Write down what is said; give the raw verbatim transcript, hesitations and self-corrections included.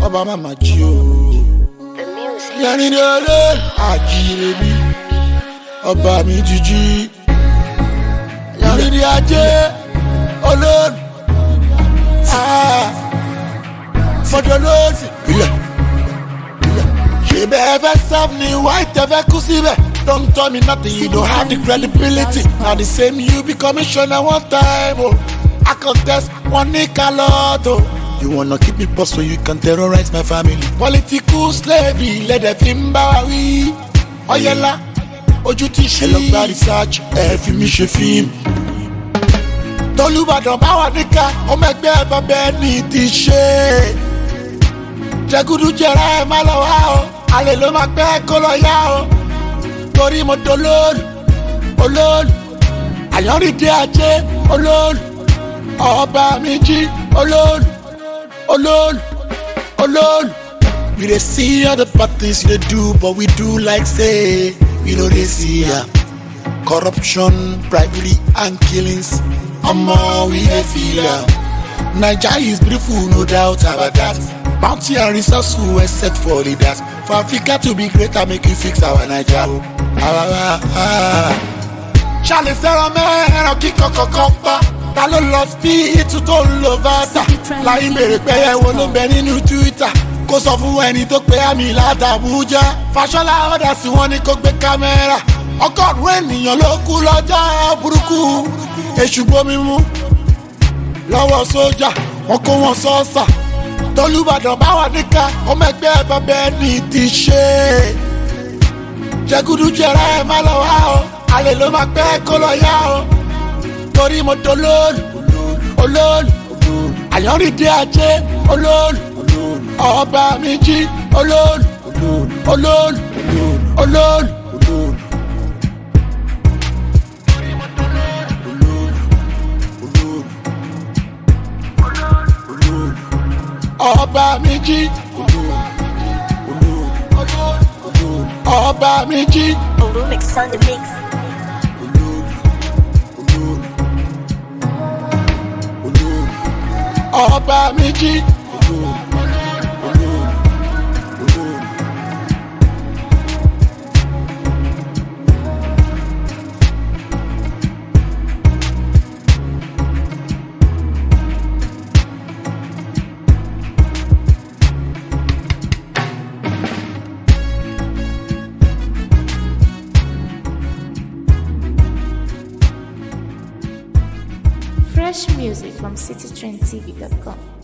ọba mama jí o. Yanni ni olóòlù àjíire bí ọba mi ti jí. Yanni ni ajé olóòlù fọdọ lóòsì. Ṣé bẹ́ẹ̀ fẹ́ serve ni white ẹ fẹ́ kú síbẹ̀? Don't tell me nothing, you don't have the credibility. Now the same you be commissioner one time, oh. I contest one nickel lot, oh. You wanna keep me post so you can terrorize my family. Political slavery, let the fimba we. Oyela, ojú ti ṣí. Hello, gba research, ẹ fi mi ṣe fíìmù. Tolúbàdàn bá wà níkà, ọmọ ẹgbẹ́ bàbá ẹni ti ṣe. Jẹgúdú jẹrẹ ẹ má lọ wá o, àlè ló máa pẹ́ kó lọ yá o. Torí mo dolóòlù, olóòlù, àyànrídé ajé, olóòlù, ọba mi jí, olóòlù, olóòlù, olóòlù. We dey see all the bad things you dey do, but we do like say we no dey see ya. Corruption, bribery and killings, omo we dey feel ya. Naija is beautiful, no doubt about that. Bounty and resourceful except for leaders. For Africa to be greater, make you fix our Naija. Ṣàlẹ̀ fẹ́ràn mẹ́ràn kíkọ́ kọ̀ọ̀kan pa. Ta ló lọ sí ìtú tó ń lo bàtà? Láyé bèrè pé ẹ̀wọ̀n ló ń bẹ nínú Twitter. Kó sọ fún ẹni tó pé àmì látàbújá. Fàṣọlá ọ̀dà sí wọn ni kó gbé kámẹ́rà. Ọgọ́rùn-ún ènìyàn ló kú lọ́jọ́ burúkú. Èṣù gbomi mú lọ́wọ́ sójà, wọ́n kó wọn sọ́ọ̀sà. Tolúbàdàn bá wà níkà, ọmọ ẹgbẹ́ bàbá ẹni ti ṣe. Jẹgúdú jẹrẹ ẹ má lọ wá o, àlè ló máa pẹ́ kó lọ yá o. Torí mo dolóòlù, olóòlù, àyànrídé ajé, olóòlù, ọba mi jí, olóòlù, olóòlù, olóòlù. Ọba mi jí, ọba mi jí. Mix on the mix. Ọba mi jí. Fresh music from city trend t v dot com.